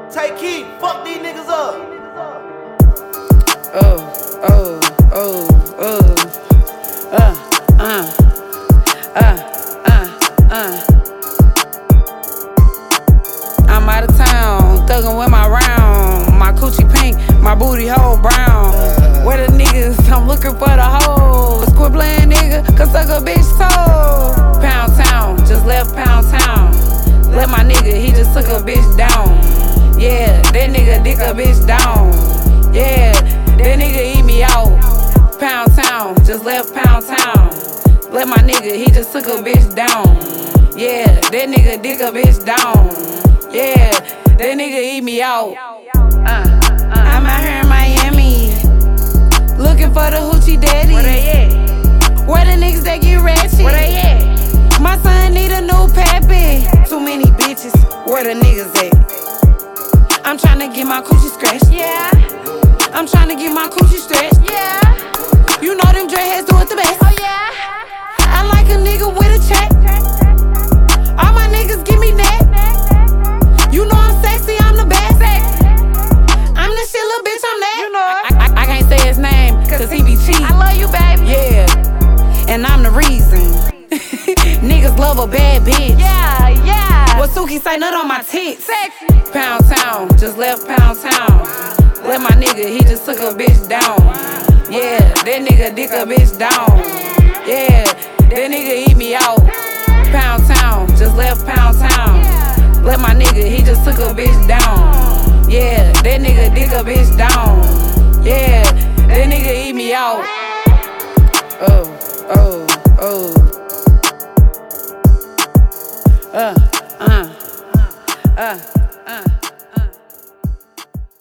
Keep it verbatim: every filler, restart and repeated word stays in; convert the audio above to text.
Take heat, fuck these niggas up. Oh, oh, oh, oh. Uh, uh, uh, uh, uh. I'm out of town, thuggin' with my round. My coochie pink, my booty hole brown. Where the niggas? I'm looking for the hoes. Quit playing, nigga, cause suck a bitch toe. Pound town, just left Pound town. Let my nigga, he just took a bitch down. Yeah, that nigga dick a bitch down. Yeah, that nigga eat me out. Pound town, just left Pound town. Let my nigga, he just took a bitch down. Yeah, that nigga dick a bitch down. Yeah, that nigga eat me out. Uh, uh, I'm out here in Miami, looking for the hoochie daddy. Where they at? Where the niggas that get ratchet? Where they at? My son need a new pappy. Too many bitches, where the niggas at? I'm tryna get my coochie scratched. Yeah, I'm tryna get my coochie stretched. yeah, You know them dreadheads do it the best. oh yeah. I like a nigga with a check. All my niggas give me that. You know I'm sexy, I'm the best. I'm the shit, little bitch, I'm that. You know I, I, I can't say his name, cause he be cheap. I love you, baby. Yeah, and I'm the reason. Niggas love a bad bitch. Yeah, yeah. What Suki say, nut on my tits. Sexy. Pound town, just left Pound town. Let my nigga, he just took a bitch down. Yeah, that nigga dick a bitch down. Yeah, that nigga eat me out. Pound town, just left Pound town. Let my nigga, he just took a bitch down. Yeah, that nigga dick a bitch down. Yeah, that nigga eat me out. Oh, oh, oh. Uh, uh, uh, uh.